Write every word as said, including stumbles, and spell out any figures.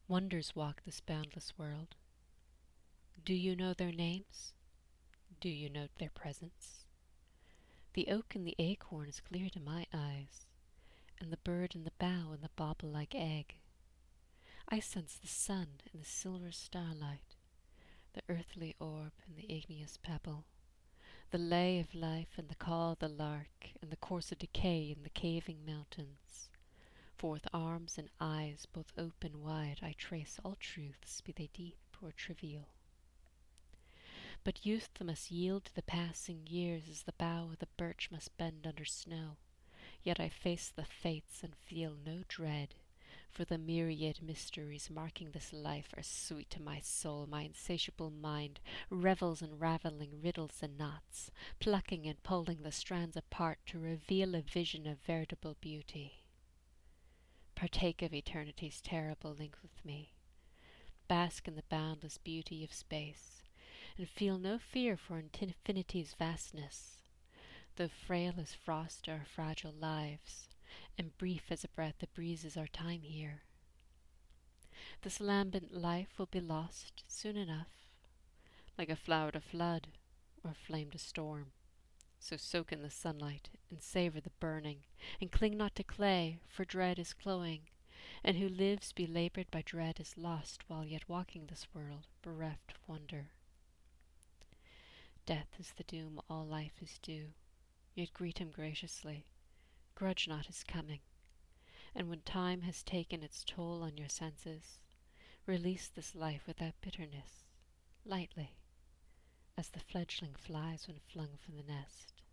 Wonders walk this boundless world. Do you know their names? Do you note their presence? The oak and the acorn is clear to my eyes, and the bird in the bough and the bauble-like egg. I sense the sun in the silver starlight, the earthly orb and the igneous pebble, the lay of life and the call of the lark, and the course of decay in the caving mountains. For with arms and eyes both open wide I trace all truths, be they deep or trivial. But youth must yield to the passing years as the bough of the birch must bend under snow. Yet I face the fates and feel no dread, for the myriad mysteries marking this life are sweet to my soul. My insatiable mind revels in ravelling riddles and knots, plucking and pulling the strands apart to reveal a vision of veritable beauty. Partake of eternity's terrible link with me. Bask in the boundless beauty of space, and feel no fear for infinity's vastness. Though frail as frost are our fragile lives, and brief as a breath that breezes our time here, this lambent life will be lost soon enough, like a flower to flood or flame to storm. So soak in the sunlight and savour the burning, and cling not to clay, for dread is cloying, and who lives belaboured by dread is lost while yet walking this world, bereft of wonder. Death is the doom all life is due, yet greet him graciously, grudge not his coming, and when time has taken its toll on your senses, release this life without bitterness, lightly, as the fledgling flies when flung from the nest.